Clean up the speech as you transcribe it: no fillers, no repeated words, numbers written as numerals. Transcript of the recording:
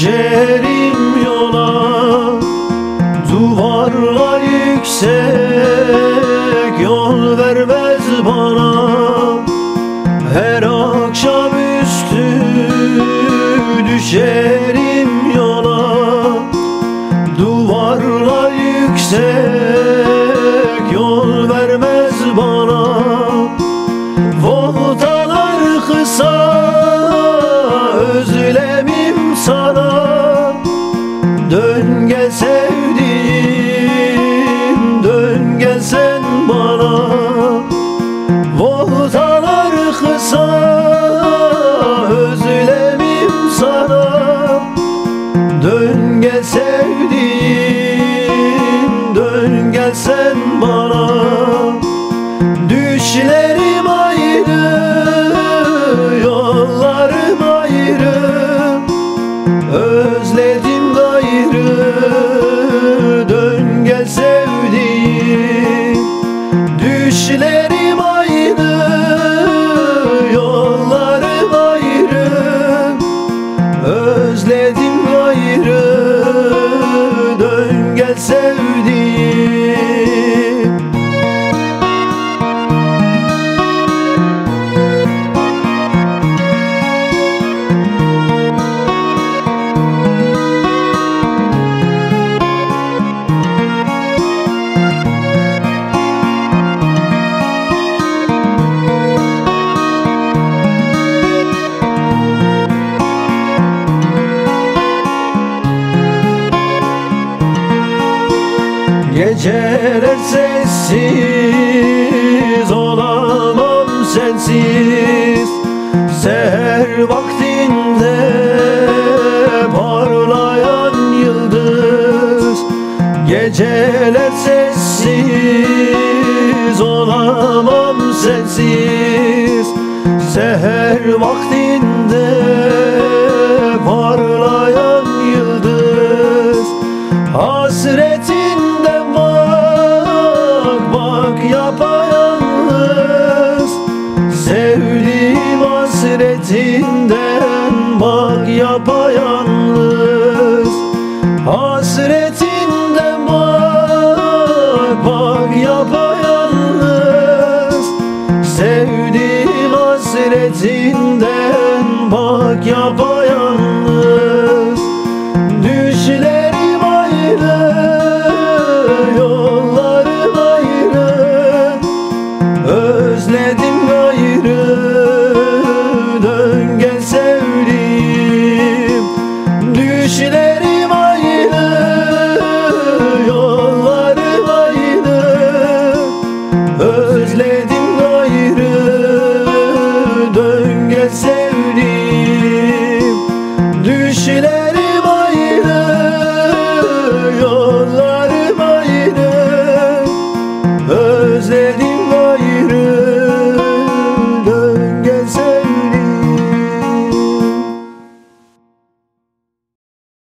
Düşerim yola, duvarlar yüksek, yol vermez bana. Her akşamüstü düşerim yola, duvarlar yüksek, yol vermez bana. Voltalar kısa, özlemim sana. Dön gel sevdiğim, dön gel sen bana. Voltalar kısa, özlemim sana. Dön gel sevdiğim, dön gel sen bana. Düşlerim ayrı, yollarım ayrı. Özledim gayrı, dön gel sevdiğim. Düşlerim ayrı, yollarım ayrı. Özledim gayrı, dön gel sevdiğim. Geceler sessiz, olamam sensiz. Seher vaktinde parlayan yıldız. Geceler sessiz, olamam sensiz. Seher vaktinde parlayan yıldız. Hasretinden bak yapayalnız. Sevdiğim hasretinden bak yapayalnız. Hasretinden bak yapayalnız. Sevdiğim hasretinden bak yapayalnız.